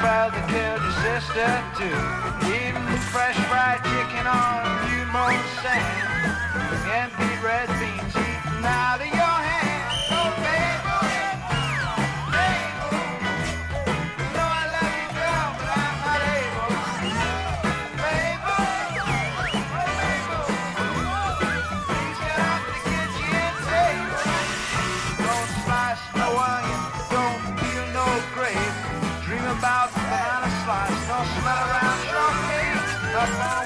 brother killed your sister too. Eating fresh fried chicken on new mown sand. And beat red beans eating out of your hand. Oh, babe, babe, you know I love you, girl, but I'm not able. Babe, please get off the kitchen table. Don't slice no onion, don't peel no grape. Dream about banana slice, no smell around your face. Up on